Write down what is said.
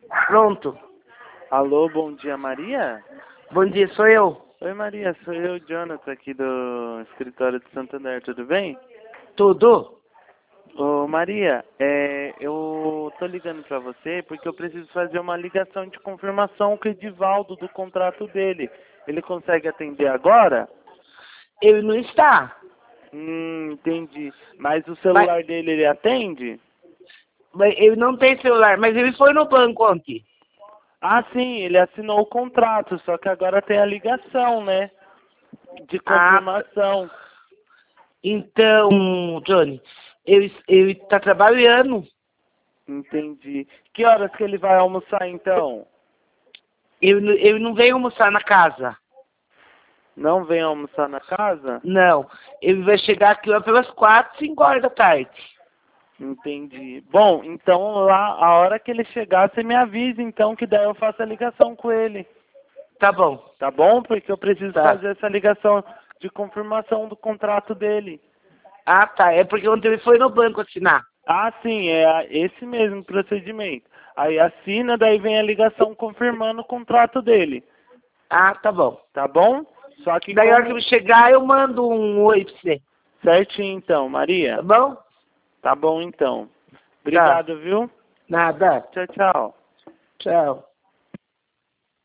Pronto. Alô, bom dia, Maria? Bom dia, sou eu. Oi, Maria, sou eu, Jonathan, aqui do escritório de Santander, tudo bem? Tudo? Ô, Maria, eu tô ligando pra você porque eu preciso fazer uma ligação de confirmação com o Edivaldo do contrato dele. Ele consegue atender agora? Ele não está. Entendi. Mas o Mas, celular dele, ele atende? mas ele não tem celular, mas ele foi no banco ontem. Ah, sim, ele assinou o contrato, só que agora tem a ligação, né? De Ah, confirmação. então, Johnny, ele tá trabalhando. Entendi. Que horas que ele vai almoçar então? Ele não veio almoçar na casa. Não vem almoçar na casa? Não. Ele vai chegar aqui lá pelas 4, 5 horas da tarde. Entendi. Bom, então lá, a hora que ele chegar, você me avisa então que daí eu faço a ligação com ele. Tá bom. Tá bom? Porque eu preciso Tá. fazer essa ligação de confirmação do contrato dele. Ah, tá. É porque ontem ele foi no banco assinar. Ah, sim, é esse mesmo procedimento. Aí assina, daí vem a ligação confirmando o contrato dele. Ah, tá bom. Tá bom? Só que Daí a hora que como... ele chegar, eu mando um oi pra você. Certinho então, Tá Maria. bom? Tá bom então. Tá. Obrigado, viu? Nada. Tchau, tchau. Tchau.